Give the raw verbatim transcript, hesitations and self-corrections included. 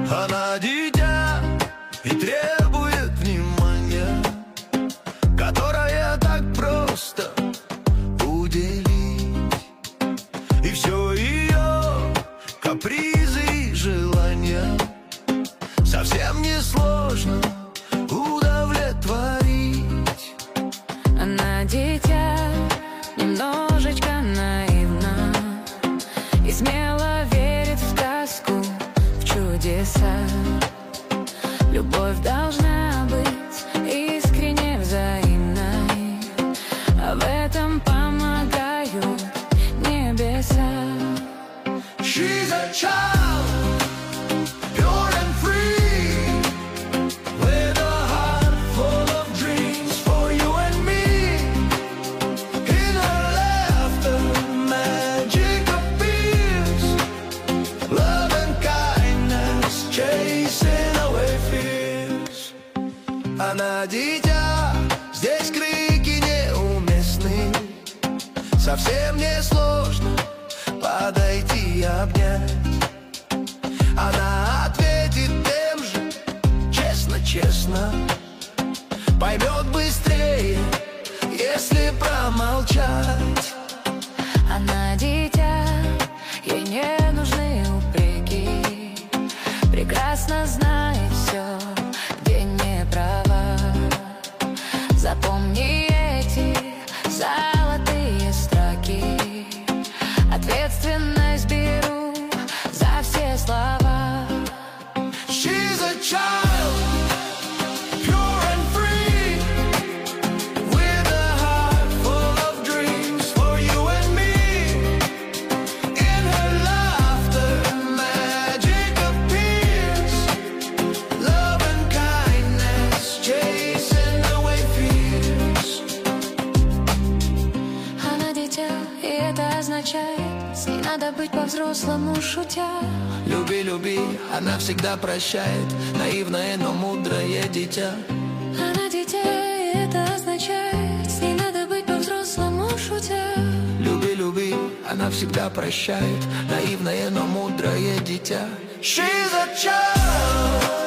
Она дитя и требует внимания, которое так просто уделить. И все ее капризы и желания совсем не сложно удовлетворить. Она дитя, немножечко наивна и смело верит в сказку, в чудеса. Любовь должна быть искренне взаимной, а в этом помогают небеса. She's a child, pure and free, with a heart full of dreams for you and me. In her laughter, magic appears, love and kindness chasing away fears. Она дитя, здесь крики неуместны, совсем не сложно подойти и обнять. Она ответит тем же, честно-честно, поймет быстрее, если промолчать. Она дитя, ей не нужны упреки, прекрасно знает все, где не права. Запомни эти золотые строки, ответственность беру за все слова. She's a child, pure and free, with a heart full of dreams for you and me. In her laughter, magic appears, love and kindness chasing away fears. Она дитя, и это означает, с ней надо быть по-взрослому шутя. Люби, люби, она всегда прощает, наивное, но мудрое дитя. Она дитя, и это означает, с ней надо быть по-взрослому шутя. Люби, люби, она всегда прощает, наивное, но мудрое дитя. She's a child.